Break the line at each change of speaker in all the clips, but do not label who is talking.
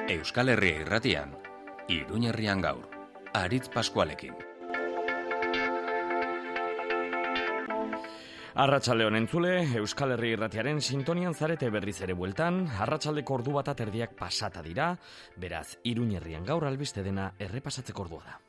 Euskal Herria Irratian, Iruñerrian gaur, Aritz Paskualekin.
Arratsaldeon entzule, Euskal Herria Irratiaren sintonian zarete berriz ere bueltan, arratsaldeko ordu bat erdiak pasata dira, beraz, Iruñerrian gaur albiste dena errepasatzeko ordua da.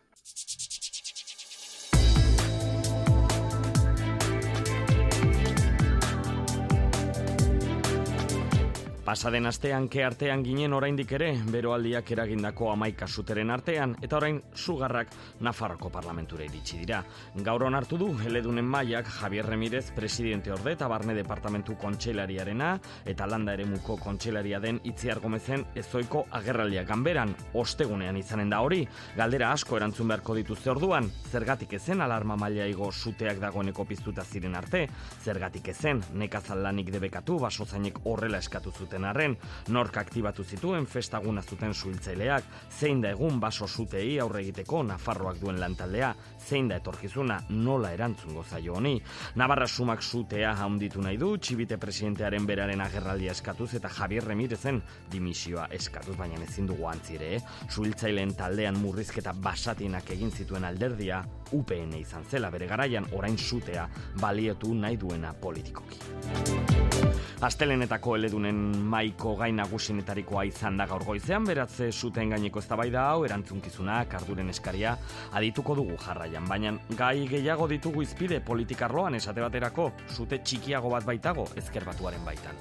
Pasaden astean artean ginen oraindik ere, beroaldiak eragindako 11 kasuteren artean, eta orain sugarrak Nafarroko parlamentura iritsi dira. Gaur onartu du, eledunen mailak Javier Remirez presidente orde eta barne departamentu kontseilariarena, eta landa eremuko kontseilaria den Itziar Gomezen ezoiko agerraldia ganberan, ostegunean izanen da hori, galdera asko erantzun beharko dituzte orduan, zergatik ezen alarma maila igo suteak dagoeneko piztuta ziren arte, zergatik ezen nekazal lanik debekatu basozainek horrela eskatu zuten arren, nork aktibatu zituen festaguna zuten suhiltzaileak, zein da egun baso sutei aurre egiteko Nafarroak duen lantaldea, zein da etorkizuna nola erantzungo zaio honi. Navarra sumak sutea handitu nahi du, Txibite presidentearen beraren agerraldia eskatuz eta Javier Remirezen dimisioa eskatuz, baina ezin dugu antzire, suhiltzaileen taldean murrizketa basatinak egin zituen alderdia UPN izan zela bere garaian, orain sutea baliotu nahi duena politikoki. Astelenetako eledunen maiko gai nagusinetarikoa izan da gaur goizean, beraz suteen gaineko eztabaida hau erantzunkizunak, arduren eskaria adituko dugu jarraian, baina gai gehiago ditugu izpide politikarloan esate baterako, sute txikiago bat baitago Ezker Batuaren baitan.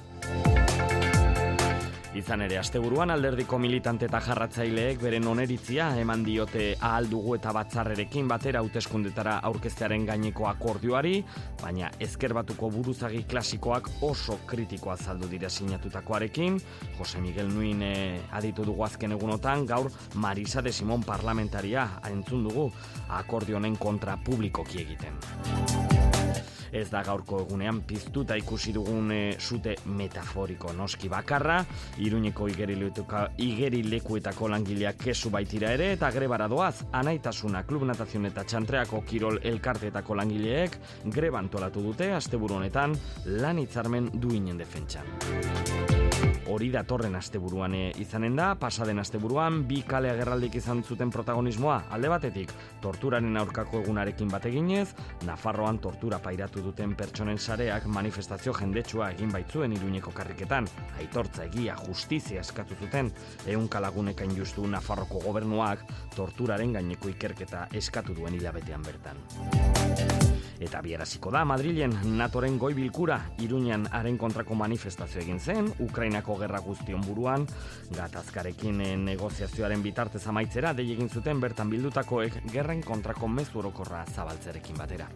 Izan ere, asteburuan alderdiko militante eta jarratzaileek beren oneritzia eman diote ahal dugu eta batzarrerekin batera hauteskundetara aurkeztearen gaineko akordioari, baina Ezker Batuko buruzagi klasikoak oso kritikoa azaldu dira sinatutakoarekin. Jose Miguel Nuin aditu dugu azken egunotan, gaur Marisa de Simón parlamentaria entzun dugu akordio honen kontra publikoki egiten. Ez da gaurko egunean piztuta ikusi dugun sute metaforiko noski bakarra, Iruñeko igerilekuetako langileak kesu baitira ere, eta grebara doaz, Anaitasuna Klub Natazion eta Txantreako Kirol Elkarteetako langileek greba antolatu dute asteburu honetan lan hitzarmen duinen defentsan. Hori datorren asteburuan izanen da, pasaden asteburuan bi kale agerraldik izan zuten protagonismoa, alde batetik torturaren aurkako egunarekin bat eginez, Nafarroan tortura pairatu duten pertsonen sareak manifestazio jendetsua egin baitzuen Iruñeko karriketan, aitortza egia justizia eskatu zuten, ehunka lagunek hain justu Nafarroko gobernuak torturaren gaineko ikerketa eskatu duen hilabetean bertan. Eta bieraziko da, Madrilen NATOren goi bilkura Iruñan haren kontrako manifestazio egin zen, Ukrainako gerra guztion buruan, gatazkarekin negoziazioaren bitartez amaitzera dei egin zuten bertan bildutakoek gerren kontrako mezu orokorra zabaltzerekin batera.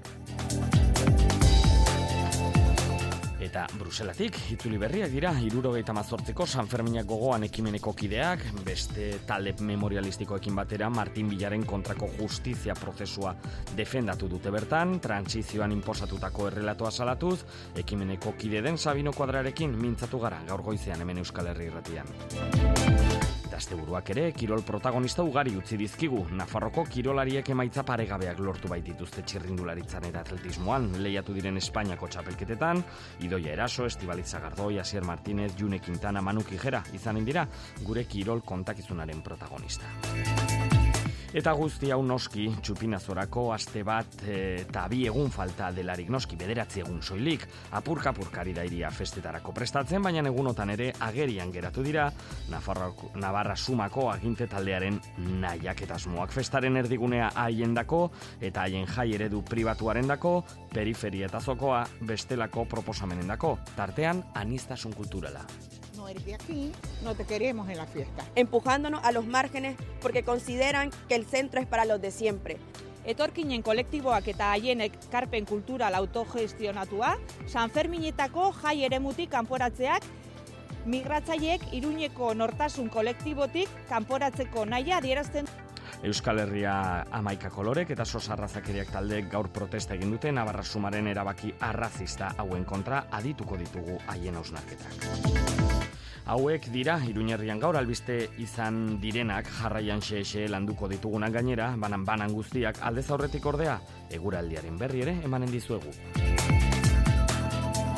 Eta Bruselatik, itzuli berriak dira, 78ko San Ferminak gogoan ekimeneko kideak, beste talde memorialistikoekin batera Martin Villaren kontrako justizia prozesua defendatu dute bertan, trantsizioan inposatutako errelatoa salatuz, ekimeneko kide den Sabino Kuadrarekin mintzatu gara gaur goizean hemen Euskal Herria Irratian. Asteburuak ere, kirol protagonista ugari utzi dizkigu. Nafarroko kirolariek emaitza paregabeak lortu baitituzte txirrindularitzan eta atletismoan, lehiatu diren Espainiako txapelketetan, Idoia Eraso, Estibaliz Sagardoi, Asier Martínez, June Quintana, Manu Kijera, izanen dira gure kirol kontakizunaren protagonista. Eta guzti hau noski, txupinazorako aste bat eta 2 egun falta delarik noski, 9 egun soilik, apurka-apurkari da iria festetarako prestatzen, baina egunotan ere agerian geratu dira Navarra sumako aginte taldearen nahiak eta asmoak festaren erdigunea haiendako eta haien jai eredu pribatuarendako, periferia eta zokoa bestelako proposamenendako, tartean aniztasun kulturala.
No eres de aquí, no te queremos en la fiesta.
Empujándonos a los márgenes porque consideran que el centro es para los de siempre.
Etorkinen kolektiboak eta haienek karpen kultural autogestionatua, Sanferminetako jai eremutik kanporatzeak, migratzaileek Iruñeko nortasun kolektibotik kanporatzeko nahia adierazten.
Euskal Herria 11 kolorek eta sos arrazakeriak taldeek gaur protesta egin dute Navarra sumaren erabaki arrazista hauen kontra adituko ditugu haien hausnarketak. Hauek dira, Iruñerrian gaur albiste izan direnak jarraian xe landuko ditugunak gainera, banan guztiak aldez aurretik ordea, eguraldiaren berri ere emanen dizuegu.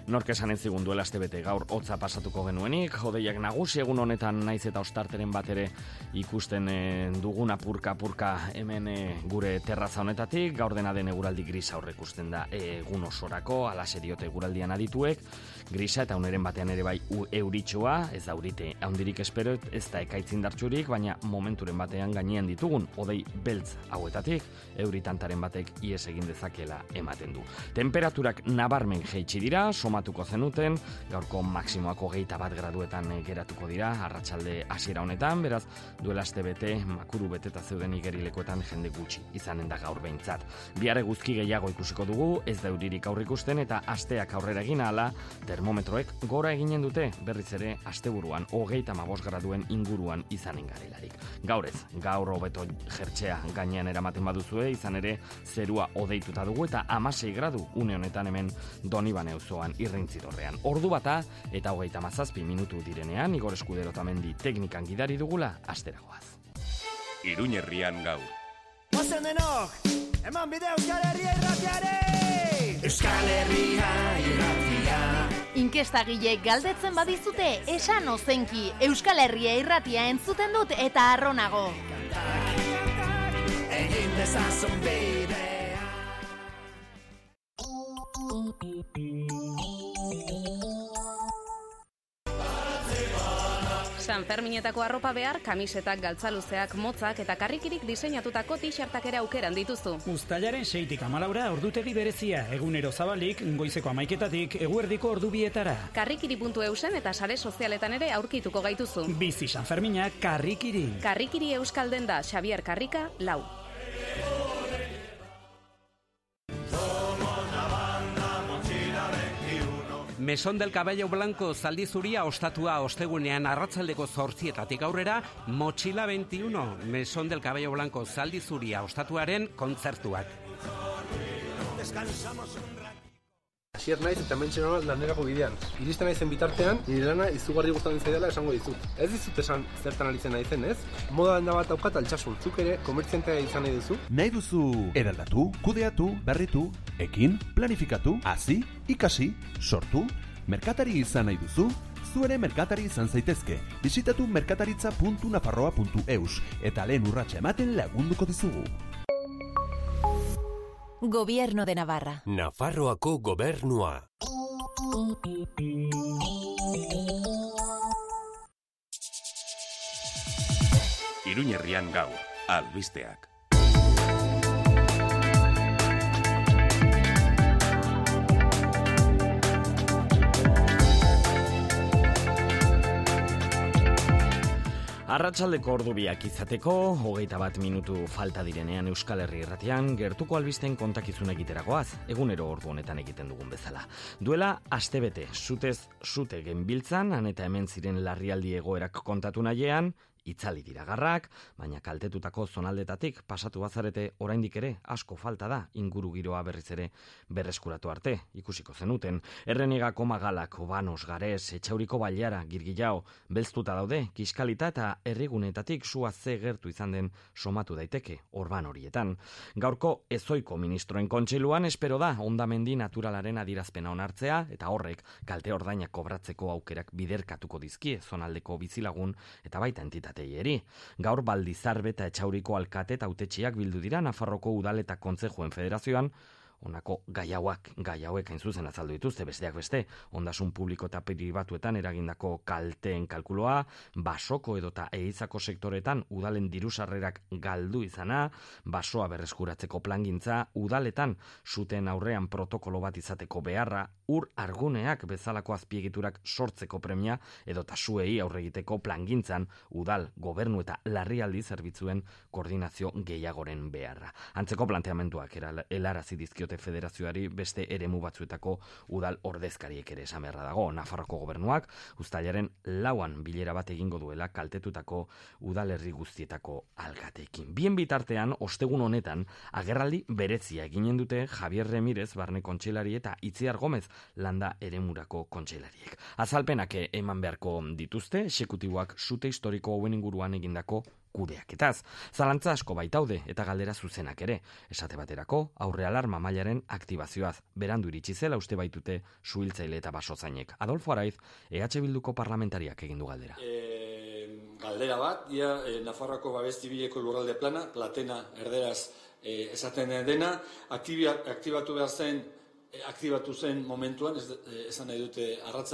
Nork esan ez zigun duela astebete gaur hotza pasatuko genuenik, hodeiak nagusi egun honetan naiz eta ostarteren bat ere ikusten dugun apurka hemen gure terraza honetatik, gaur dena den eguraldi grisa aurreikusten da egun osorako, alaxe diote eguraldian adituek, grisa eta uneren batean ere bai euritxoa, ez da eurite handirik espero, ez da ekaitz indartsurik, baina momenturen batean gainean ditugun hodei beltz hauetatik, euritantaren batek ies egin dezakela ematen du. Temperaturak nabarmen jaitsi dira, somatuko zenuten, gaurko maksimoak 21 graduetan geratuko dira, arratsalde hasiera honetan, beraz, duela astebete makuru beteta zeuden igerilekoetan jende gutxi izanen da gaur behintzat. Bihar eguzki gehiago ikusiko dugu, ez da euririk aurreikusten eta asteak aurrera egin ahala, termometroek gora eginen dute, berriz ere asteburuan 35 graduen inguruan izanen garelarik. Gaur ez, gaur hobeto jertxea gainean eramaten baduzue, izan ere zerua odeituta dugu eta 16 gradu une honetan hemen Donibane auzoan Irrintzidorrean. Ordu bata eta 37 minutu direnean, Igor Eskudero Tamendi teknikan gidari dugula, asteragoaz.
Iruña herrian gaur.
Ozen denok, eman bide Euskal Herria irratiare! Euskal Herria irratia.
Inkestagileek galdetzen badizute, esan ozenki, Euskal Herria irratia entzuten dut eta arronago.
Egin dezazun bidea.
Sanferminetako arropa behar, kamisetak, galtzaluzeak, motzak eta karrikirik diseinatutako t-shirtak ere aukeran dituzu.
Uztailaren 6tik 14 ordutegi berezia, egunero zabalik, goizeko 11:00 eguerdiko ordubietara.
Karrikiri.eusen eta sare sozialetan ere aurkituko gaituzu.
Bizi Sanfermina Karrikiri.
Karrikiri Euskalden da, Xabier Karrika, 4.
Mesón del Caballo Blanco zaldi zuria ostatua ostegunean arratsaldeko 8:00 aurrera, Mochila 21, Mesón del Caballo Blanco zaldi zuria ostatuaren kontzertuak.
Asier naiz eta mentxe nola lanerako bidean. Iristen naizen bitartean, nire lana izugarri gustatzen zaidala esango dizut. Ez dizut esan zertan aritzen naizen, ez? Moda denda bat daukat altsasun, zuk ere komertziantea izan nahi duzu?
Nahi duzu eraldatu, kudeatu, berritu, ekin, planifikatu, hazi, ikasi, sortu, merkatari izan nahi duzu? Zu ere merkatari izan zaitezke. Bisitatu merkataritza.nafarroa.eus eta lehen urratsa ematen lagunduko dizugu.
Gobierno de Navarra.
Nafarroako gobernua.
Iruña herrian gaur, albisteak.
Arratsaldeko ordubiak izateko, 21 minutu falta direnean Euskal Herri irratian, gertuko albisten kontakizun egiterakoaz, egunero ordu honetan egiten dugun bezala. Duela astebete, zutez zute genbiltzan, han eta hemen ziren larrialdi egoerak kontatu nahiean, itzali dira garrak, baina kaltetutako zonaldetatik pasatu bazarete oraindik ere asko falta da inguru giroa berriz ere berreskuratu arte, ikusiko zenuten. Errenegako Magalak, Obanos, Gares, Etxauriko Bailara, Girgilao, belztuta daude, Kiskalita eta herrigunetatik sua ze gertu izan den somatu daiteke orban horietan. Gaurko ezoiko ministroen kontseiluan espero da hondamendi naturalaren adierazpena onartzea eta horrek kalte ordainak kobratzeko aukerak biderkatuko dizkie zonaldeko bizilagun eta baita entitate. Gaur Baldizarbe eta Etxauriko alkate eta hautetsiak bildu dira Nafarroko Udal eta Kontzejuen Federazioan, honako gai hauek hain zuzen azaldu dituzte, besteak beste, ondasun publiko eta pribatuetan eragindako kalteen kalkuloa, basoko edota ehizako sektoretan udalen dirusarrerak galdu izana, basoa berreskuratzeko plangintza, udaletan zuten aurrean protokolo bat izateko beharra, ur arguneak bezalako azpiegiturak sortzeko premia edota zuei aurregiteko plangintzan udal, gobernu eta larrialdi zerbitzuen koordinazio gehiagoren beharra. Antzeko planteamenduak helarazi dizkiote federazioari beste eremu batzuetako udal ordezkariek ere esan beharra dago. Nafarroko gobernuak uztailaren 4 bilera bat egingo duela kaltetutako udalerri guztietako alkateekin. Bien bitartean, ostegun honetan, agerraldi berezia eginen dute Javier Remirez barne kontseilari eta Itziar Gomez landa eremurako kontseilariek. Azalpenak eman beharko dituzte, exekutiboak zute historiko hauen inguruan egindako kudeaketaz. Zalantza asko baitaude eta galdera zuzenak ere. Esate baterako, aurre alarma mailaren aktibazioaz. Berandu iritsi zela uste baitute suhiltzaile eta basozainek. Adolfo Araiz, EH Bilduko parlamentariak egin du galdera.
Galdera bat, Nafarroako babes zibileko lurralde plana, platena erderaz esaten dena, aktibatu behar zen, aktibatu zen momentuan, esan nahi dute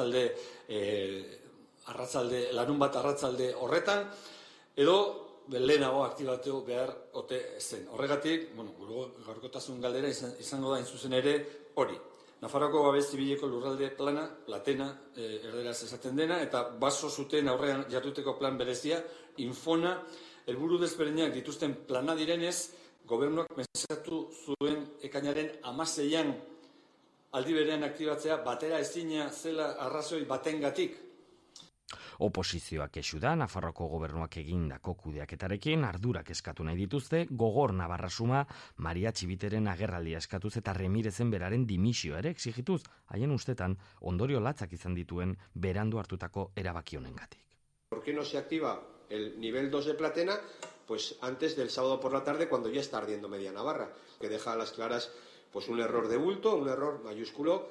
larun bat arratzalde horretan, edo lehenago aktibatu behar ote zen. Horregatik, gaurkotasun galdera izango da zuzen ere hori. Nafarroako babes zibileko lurralde plana, platena, erderaz esaten dena, eta baso zuten aurrean jarduteko plan berezia, Infona, helburu desberdinak dituzten plana direnez, gobernuak mesatu zuen ekainaren 16an aldi berean aktibatzea batera ezina zela arrazoi batengatik.
Oposizioak kexu da, Nafarroako gobernuak egindako kudeaketarekin ardurak eskatu nahi dituzte, Gogor Navarrasuma Maria Txibiteren agerraldia eskatuz eta Remirezen beraren dimisio ere exigituz, haien ustetan ondorio latzak izan dituen berandu hartutako erabaki honengatik.
¿Por qué no se activa el nivel 2 de Platena? Pues antes del sábado por la tarde, cuando ya está ardiendo media Navarra, que deja a las claras pues un error de bulto, un error mayúsculo.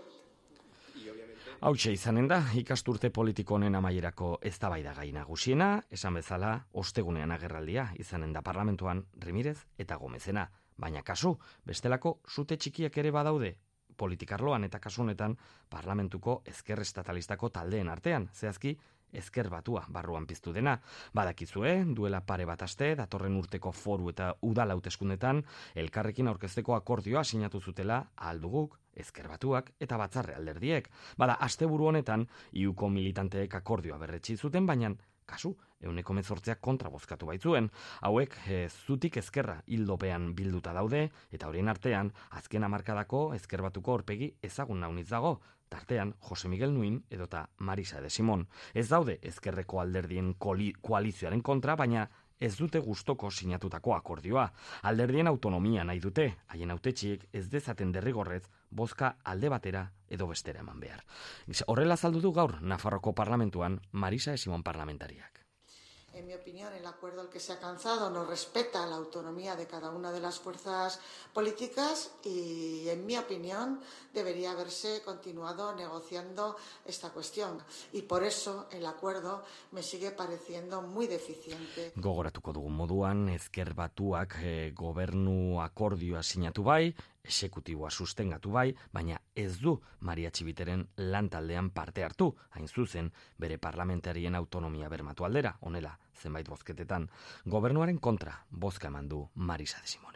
Hautxe izanen da, ikasturte politiko honen amaierako eztabaidagai nagusiena, esan bezala, ostegunean agerraldia izanen da parlamentuan Remirez eta Gomezena. Baina kasu, bestelako sute txikiak ere badaude, politikarloan eta kasunetan parlamentuko ezker estatalistako taldeen artean, zehazki, ezker batua barruan piztu dena. Badakizue, duela pare bat aste, datorren urteko foru eta udal hauteskundetan, elkarrekin aurkezteko akordioa sinatu zutela Ahalduguk, ezker batuak eta batzarre alderdiek. Bada, asteburu honetan, iuko militanteek akordioa berretsi zuten, baina kasu, 18% kontra bozkatu baitzuen. Hauek zutik ezkerra hildopean bilduta daude, eta horien artean, azken hamarkadako ezker batuko aurpegi ezagun nauniz dago, tartean Jose Miguel Nuin edota Marisa de Simon. Ez daude ezkerreko alderdien koalizioaren kontra, baina ez dute gustoko sinatutako akordioa. Alderdien autonomia nahi dute, haien hautetxiek ez dezaten derrigorrez bozka alde batera edo bestera eman behar. Horrela azaldu du gaur Nafarroko parlamentuan Marisa de Simon parlamentariak.
En mi opinión, el acuerdo al que se ha alcanzado no respeta la autonomía de cada una de las fuerzas políticas y, en mi opinión, debería haberse continuado negociando esta cuestión. Y por eso el acuerdo me sigue pareciendo muy deficiente.
Gogoratuko dugun moduan, ezker batuak gobernu akordioa sinatu bai, exekutiboa sustengatu bai, baina ez du Maria Txibiteren lantaldean parte hartu, hain zuzen, bere parlamentarien autonomia bermatu aldera, honela, zenbait bozketetan, gobernuaren kontra bozka eman du Marisa de Simonek.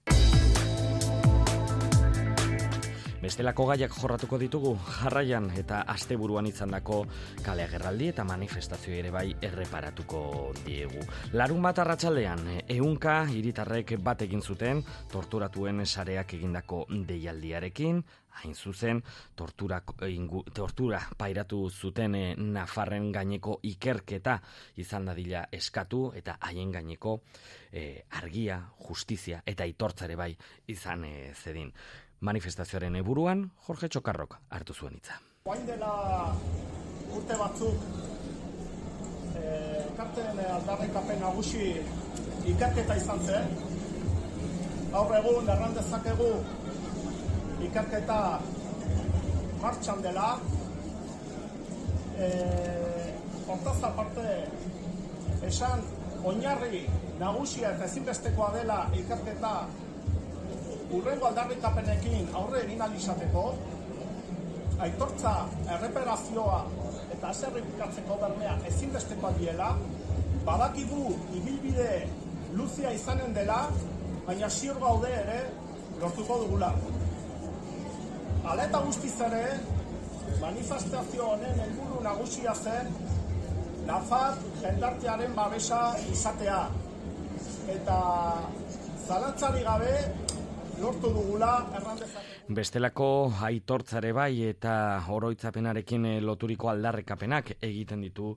Bestelako gaiak jorratuko ditugu jarraian eta asteburuan izandako kale agerraldi eta manifestazio ere bai erreparatuko diegu. Larun bat arratsaldean, 100 hiritarrek bat egin zuten torturatuen sareak egindako deialdiarekin, hain zuzen, tortura pairatu zuten Nafarren gaineko ikerketa izan dadila eskatu eta haien gaineko argia, justizia eta aitortzare bai izan zedin. Manifestazioaren eburuan, Jorge Txokarrok hartu zuen hitza.
Oain dela urte batzuk, karten aldarrikapen nagusi ikerketa izan zen. Gaur egun erran dezakegu ikerketa martxan dela. Hortaz aparte, esan oinarri nagusia eta ezinbestekoa dela ikerketa urrengo aldarrikapenekin aurre egin ahal izateko, aitortza, erreparazioa eta aserrifikatzeko bermea ezinbestekoa diela, badakigu ibilbide luzia izanen dela, baina ziur gaude ere lortuko dugula. Hala eta guztiz ere, manifestazio honen helburu nagusia zen Nafar jendartearen babesa izatea. Eta zalantzari gabe, lortu dugula errandezakegu.
Bestelako aitortzare bai eta oroitzapenarekin loturiko aldarrekapenak egiten ditu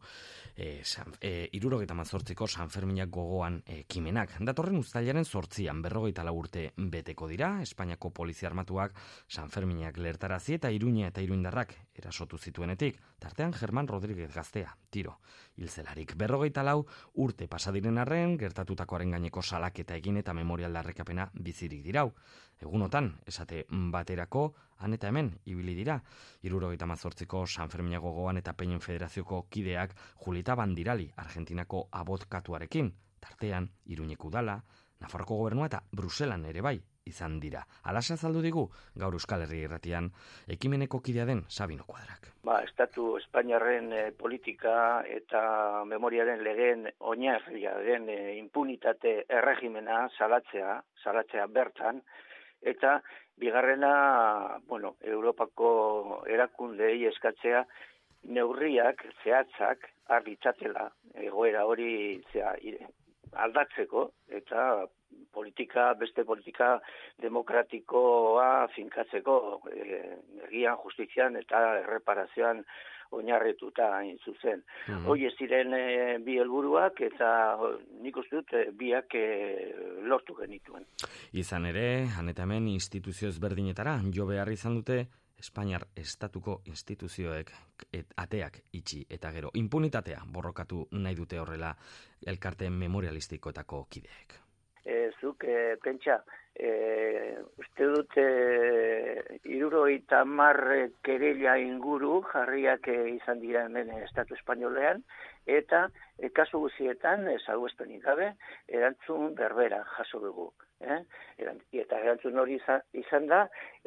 78ko Sanferminak gogoan ekimenak. Datorren uztailaren 8an 44 urte beteko dira. Espainiako polizia armatuak Sanferminak lertarazi eta Iruña eta iruindarrak erasotu zituenetik. Tartean Germán Rodríguez gaztea, tiro. Hilzelarik 44 urte pasadiren arren, gertatutakoaren gaineko salaketa egin eta memoria aldarrekapena bizirik dirau. Egunotan, esate baterako, han eta hemen, ibili dira. 78ko Sanferminak gogoan eta Peñen Federazioko kideak Julita Bandirali, Argentinako abokatuarekin. Tartean, Iruñeko udala, Nafarroko gobernua eta Bruselan ere bai izan dira. Alaxe azaldu digu, gaur Euskal Herria Irratian, ekimeneko kidea den Sabino Kuadrak.
Estatu Espainiarren politika eta memoriaren legeen oinarria den impunitate erregimena salatzea bertan, eta bigarrena, Europako erakundei eskatzea neurriak, zehatzak, argitzatela, egoera hori aldatzeko, eta beste politika demokratikoa finkatzeko, egian, justizian eta erreparazioan oinarrituta hain zuzen. Hoi ziren bi helburuak eta nik uste dut biak lortu genituen.
Izan ere, han eta hemen instituzio ezberdinetara jo behar izan dute Espainiar estatuko instituzioek ateak itxi eta gero impunitatea borrokatu nahi dute horrela elkarte memorialistikoetako kideek.
Zuk pentsa, uste dut 70 kereila inguru jarriak izan dira hemen Estatu Espainolean, eta kasu guztietan, salbuespenik gabe, erantzun berbera jaso dugu. Eta erantzun hori izan da,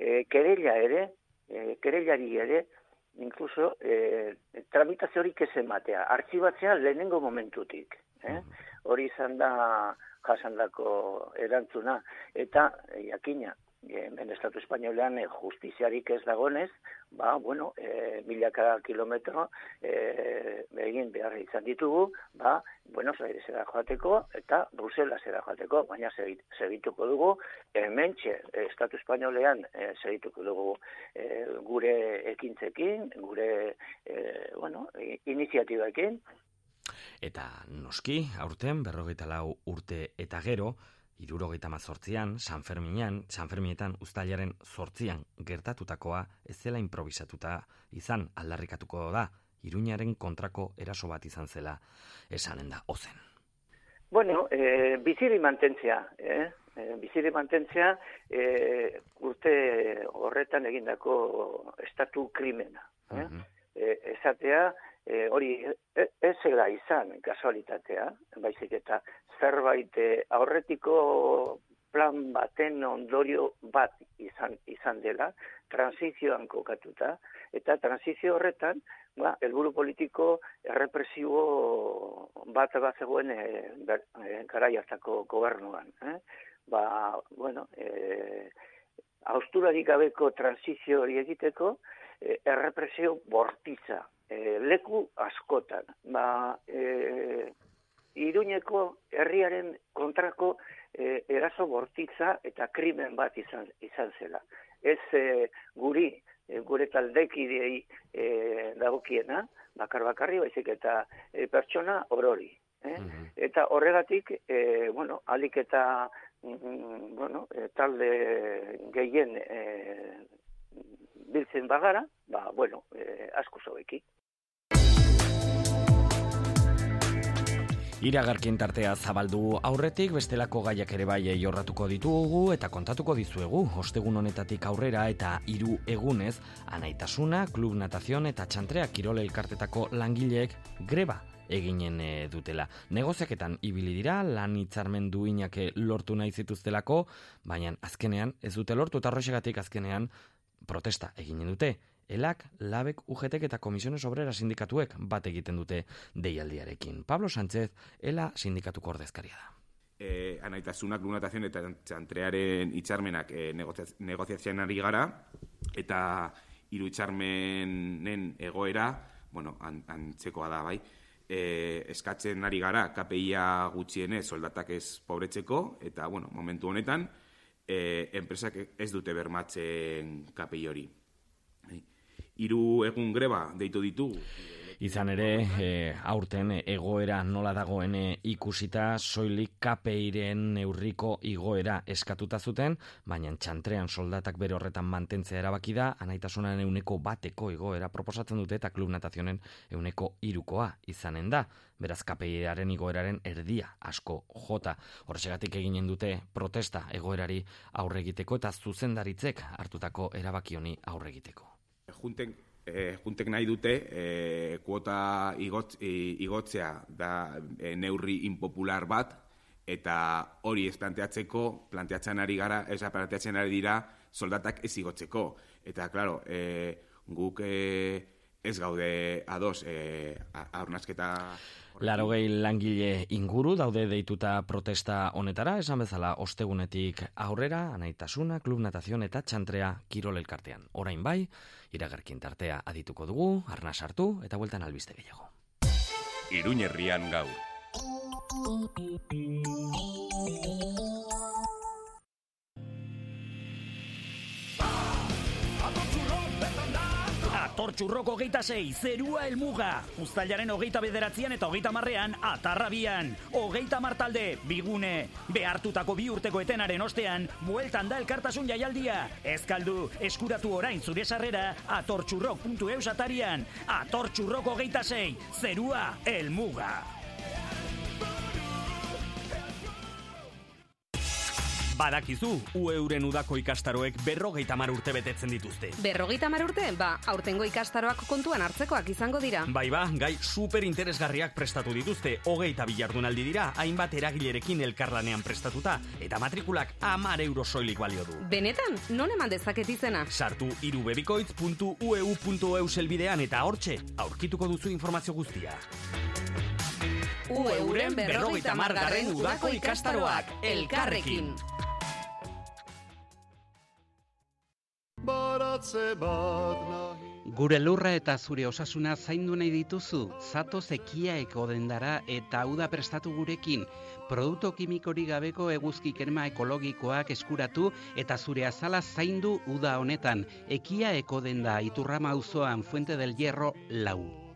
kereilari ere, inkluso tramitazio horik ez ematea, artxibatzea lehenengo momentutik. Hori izan da jasandako erantzuna, eta jakina, hemen Estatu Espainolean justiziarik ez dagonez, milaka kilometro egin behar izan ditugu, Buenos Airesera joateko eta Bruselasera joateko, baina segituko dugu, hementxe Estatu Espainolean segituko dugu gure ekintzekin, gure iniziatibaekin.
Eta noski, aurten 44 urte eta gero, 78an, Sanferminetan uztailaren 8an gertatutakoa ez zela improvisatuta izan aldarrikatuko da, Iruñaren kontrako eraso bat izan zela esanen da ozen.
Biziri mantentzea, urte horretan egindako estatu krimena. Esatea, hori ez zela izan kasualitatea, baizik eta zerbait aurretiko plan baten ondorio bat izan dela, transizioan kokatuta, eta transizio horretan, helburu politiko errepresibo bat zegoen garai hartako gobernuan. Hausturarik gabeko transizio hori egiteko, errepresio bortitza, leku askotan. Iruñeko herriaren kontrako eraso bortitza eta krimen bat izan zela. Ez gure taldekidei dagokiena, bakarri, baizik eta pertsona orori. Eta horregatik, alik eta talde gehien biltzen bagara, asko zobeki.
Iragarkien tartea zabaldu aurretik, bestelako gaiak ere bai jorratuko ditugu eta kontatuko dizuegu. Ostegun honetatik aurrera eta 3 egunez, Anaitasuna, Klub Natazion eta Txantrea Kirol elkartetako langileek greba eginen dutela. Negoziaketan ibili dira, lan hitzarmen duinak lortu nahi zituztelako, baina azkenean ez dute lortu eta horrexegatik azkenean protesta eginen dute. Elak, Labek, UGTek eta Komisiones Obreras sindikatuek bat egiten dute deialdiarekin. Pablo Sánchez, Ela sindikatuko ordezkaria da.
Anaitasuna, Klub Natazion eta Txantrearen hitzarmenak negoziazioan ari gara, eta 3 hitzarmenen egoera, antzekoa da, bai, eskatzen ari gara KPIa gutxienez soldatak ez pobretzeko, eta, momentu honetan, enpresak ez dute bermatzen KPI hori. 3 egun greba deitu ditugu.
Izan ere, aurten egoera nola dagoen ikusita, soilik KPIren neurriko igoera eskatuta zuten, baina txantrean soldatak bere horretan mantentzea erabaki da, anaitasunaren 1% igoera proposatzen dute eta klub natazionen 1%koa izanen da. Beraz, KPIaren igoeraren erdia asko jota. Horrexegatik eginen dute protesta egoerari aurre egiteko eta zuzendaritzek hartutako erabaki honi aurre egiteko.
Juntek nahi dute kuota igotzea da neurri impopular bat, eta hori ez planteatzen ari dira soldatak ez igotzeko. Eta, klaro, guk ez gaude ados hausnarketa...
80 langile inguru daude deituta protesta honetara, esan bezala ostegunetik aurrera, Anaitasuna, Klub Natazion eta Txantrea Kirol elkartean. Orain bai, iragarkin tartea adituko dugu, arnas hartu eta bueltan albiste gehiago.
Iruñerrian gaur.
Atortxurroko 26, zerua helmuga. Uztailaren 29 eta 30 Atarrabian. 30 talde, bigune. Behartutako 2 urteko etenaren ostean, bueltan da elkartasun jaialdia. Ez galdu, eskuratu orain zure sarrera atortxurrok.eus atarian. Atortxurroko 26, zerua helmuga. Badakizu, UEuren udako ikastaroek 50 urte betetzen dituzte.
50 urte? Aurtengo ikastaroak kontuan hartzekoak izango dira.
Bai, gai super interesgarriak prestatu dituzte. 22 jardunaldi dira, hainbat eragilerekin elkarlanean prestatuta, eta matrikulak 10 euro soilik balio du.
Benetan, non eman dezaket izena?
Sartu irubebikoitz.ueu.eus elbidean eta hortxe, aurkituko duzu informazio guztia.
UEuren 50. udako ikastaroak, elkarrekin.
Gure lurra eta zure osasuna zaindu nahi dituzu, zatoz ekiaeko dendara eta uda prestatu gurekin. Produktu kimikorik gabeko eguzki krema ekologikoak eskuratu eta zure azala zaindu uda honetan. Ekiaeko denda Iturrama auzoan Fuente del Hierro 4.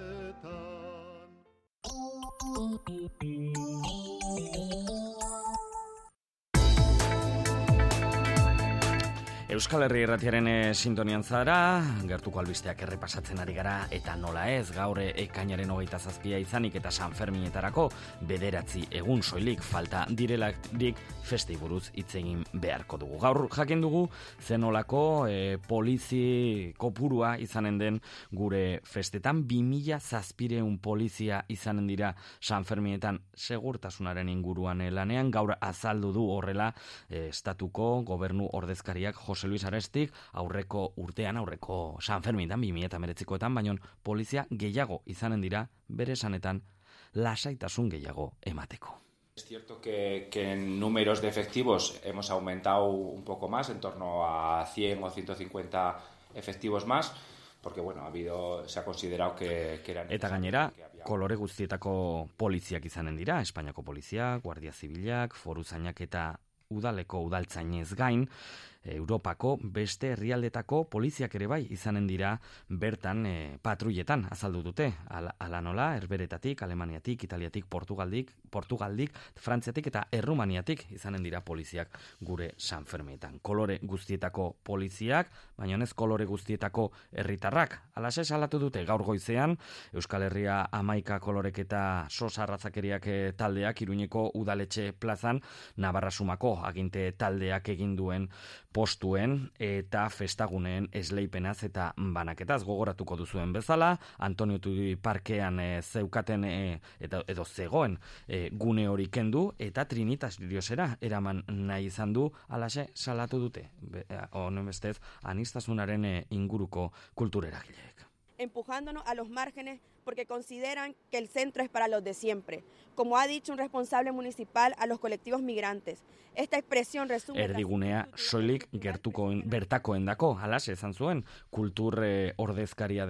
Euskal Herri Irratiaren sintonian zara, gertuko albisteak errepasatzen ari gara, eta nola ez, gaur ekainaren 27 izanik eta San Ferminetarako 9 egun soilik falta direlarik festei buruz hitz egin beharko dugu. Gaur jakin dugu zenolako polizi kopurua izanen den gure festetan, 2700 polizia izanen dira San Ferminetan segurtasunaren inguruan lanean. Gaur azaldu du horrela estatuko gobernu ordezkariak Jose Luis Arestik, aurreko San Ferminetan 2019etan, baina polizia gehiago izanen dira bere esanetan lasaitasun gehiago emateko.
Es cierto que en números de efectivos hemos aumentado un poco más, en torno a 100 o 150 efectivos más, porque se ha considerado que eran...
Eta gainera, kolore guztietako poliziak izanen dira, Espainiako polizia, Guardia Zibilak, Foruzainak eta udaleko udaltzainez gain, Europako beste herrialdetako poliziak ere bai izanen dira bertan patruilletan azaldu dute. Ala nola, Herberetatik, Alemaniatik, Italiatik, Portugaldik, Frantziatik eta Errumaniatik izanen dira poliziak gure San Ferminetan. Kolore guztietako poliziak, baina ez kolore guztietako herritarrak. Alaxe salatu dute gaur goizean, Euskal Herria 11 kolorek eta sosarrazakeriak taldeak Iruñeko udaletxe plazan Navarra-Sumako aginte taldeak egin duen postuen eta festaguneen esleipenaz eta banaketaz gogoratuko duzuen bezala, Antonio Tudi parkean zeukaten edo zegoen gune hori kendu eta Trinitas Riosera eraman nahi izan du, alaxe salatu dute. Honen bestez, aniztasunaren inguruko kultureragileek.
empujándonos a los márgenes porque consideran que el centro es para los de siempre, como ha dicho un responsable municipal a los colectivos migrantes. Esta expresión resume...
Erdigunea soilik bertakoendako, halaxe esan zuen, kultur ordezkaria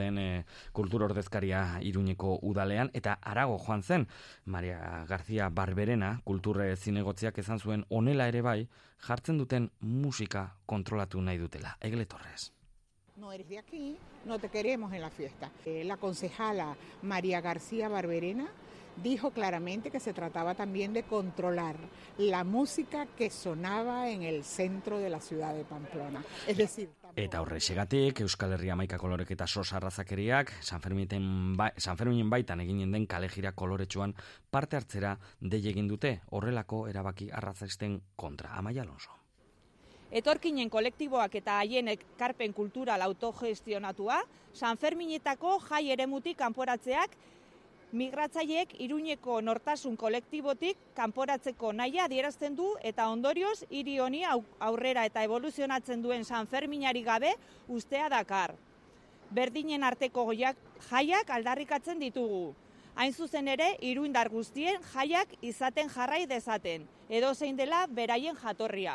Iruñeko udalean, eta harago joan zen, Maria García Barberena, kultur zinegotziak esan zuen, honela ere bai, jartzen duten musika kontrolatu nahi dutela. Egle Torres.
No eres de aquí, no te queremos en la fiesta. La concejala María García Barberena dijo claramente que se trataba también de controlar la música que sonaba en el centro de la ciudad de Pamplona. Es decir,
eta horrexegatik Euskal Herria hamaika kolorek eta sos arrazakeriak Sanferminen baitan eginen den kalejira koloretsuan parte hartzera dei egin dute, horrelako erabaki arrazaisten kontra. Amaia Alonso.
Etorkinen kolektiboak eta haienek karpen kultural autogestionatua, Sanferminetako jai eremutik kanporatzeak migratzaileek Iruñeko nortasun kolektibotik kanporatzeko nahia adierazten du eta ondorioz hiri honi aurrera eta evoluzionatzen duen Sanferminari gabe ustea dakar. Berdinen arteko jaiak aldarrikatzen ditugu. Hain zuzen ere, iruindar guztien jaiak izaten jarrai dezaten, edozein dela beraien jatorria.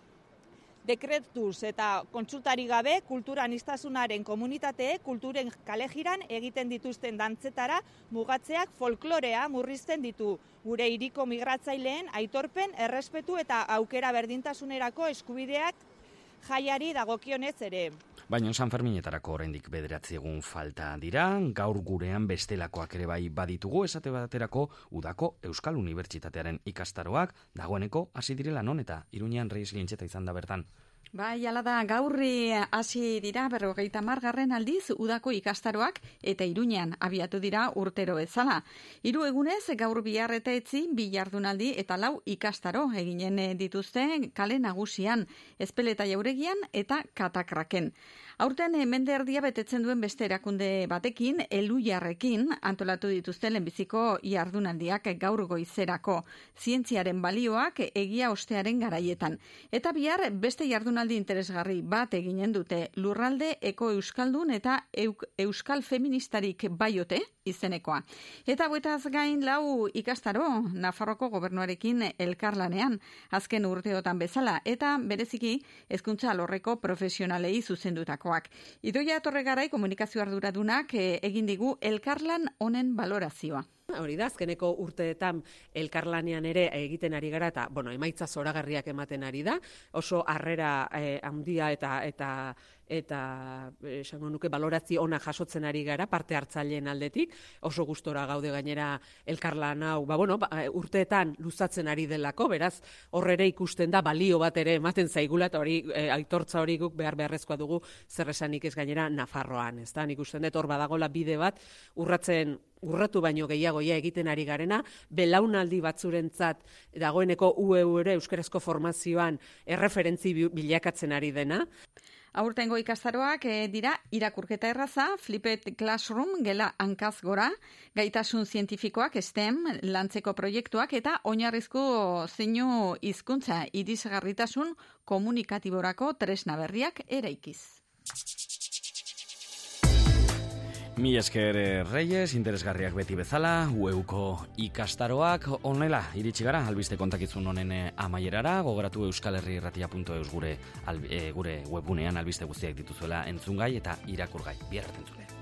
Dekretuz eta kontsultari gabe kulturaniztasunaren komunitateek kulturen kalejiran egiten dituzten dantzetara mugatzeak folklorea murrizten ditu. Gure hiriko migratzaileen aitorpen, errespetu eta aukera berdintasunerako eskubideak jaiari dagokionez ere.
Baina Sanferminetarako oraindik 9 egun falta dira, gaur gurean bestelakoak ere bai baditugu, esate baterako udako Euskal Unibertsitatearen ikastaroak dagoeneko hasi direla non eta Iruñean Reyes Lintxeta izan da bertan.
Bai, hala da, gaurri hasi dira 50. aldiz udako ikastaroak eta Iruñean abiatu dira urtero bezala. 3 egunez gaur bihar eta etzi 2 jardunaldi eta 4 ikastaro eginen dituzte kale nagusian, Ezpeleta Jauregian eta Katakraken. Aurten mende erdia betetzen duen beste erakunde batekin, Elujarrekin antolatu dituzte lehenbiziko jardunaldiak gaur goizerako, zientziaren balioak egia ostearen garaietan. Eta bihar beste jardunaldi interesgarri bat eginen dute, lurralde eko euskaldun eta euskal feministarik baiote izenekoa. Eta buetaz gain 4 ikastaro Nafarroko gobernuarekin elkarlanean, azken urteotan bezala, eta bereziki hezkuntza alorreko profesionalei zuzendutakoak. Idoia Torregarai komunikazio arduradunak egin digu elkarlan honen balorazioa.
Hori da, azkeneko urteetan elkarlanean ere egiten ari gara eta, emaitza zoragarriak ematen ari da, oso harrera handia eta esango nuke balorazio ona jasotzen ari gara parte hartzaileen aldetik, oso gustora gaude gainera elkarlan hau, urteetan luzatzen ari delako, beraz, horrere ikusten da balio bat ere ematen zaigula eta hori aitortza hori guk beharrezkoa dugu zer esanik ez gainera Nafarroan, ezta? Nik usten dut hor badagola bide bat urratu baino gehiagoia egiten ari garena, belaunaldi batzurentzat dagoeneko UEUre euskarazko formazioan erreferentzi bilakatzen ari dena.
Aurtengo ikastaroak dira irakurketa erraza, Flipped Classroom, gela hankaz gora, gaitasun zientifikoak, STEM, lantzeko proiektuak eta oinarrizko zeinu hizkuntza irisgarritasun komunikatiborako tresna berriak eraikiz.
Mila esker Reyes, interesgarriak beti bezala, UEUko ikastaroak honela iritsi gara, albiste kontakizun honen amaierara, gogoratu euskalherrirratia.eus gure webgunean albiste guztiak dituzuela entzungai eta irakurgai. Bihar arte entzule.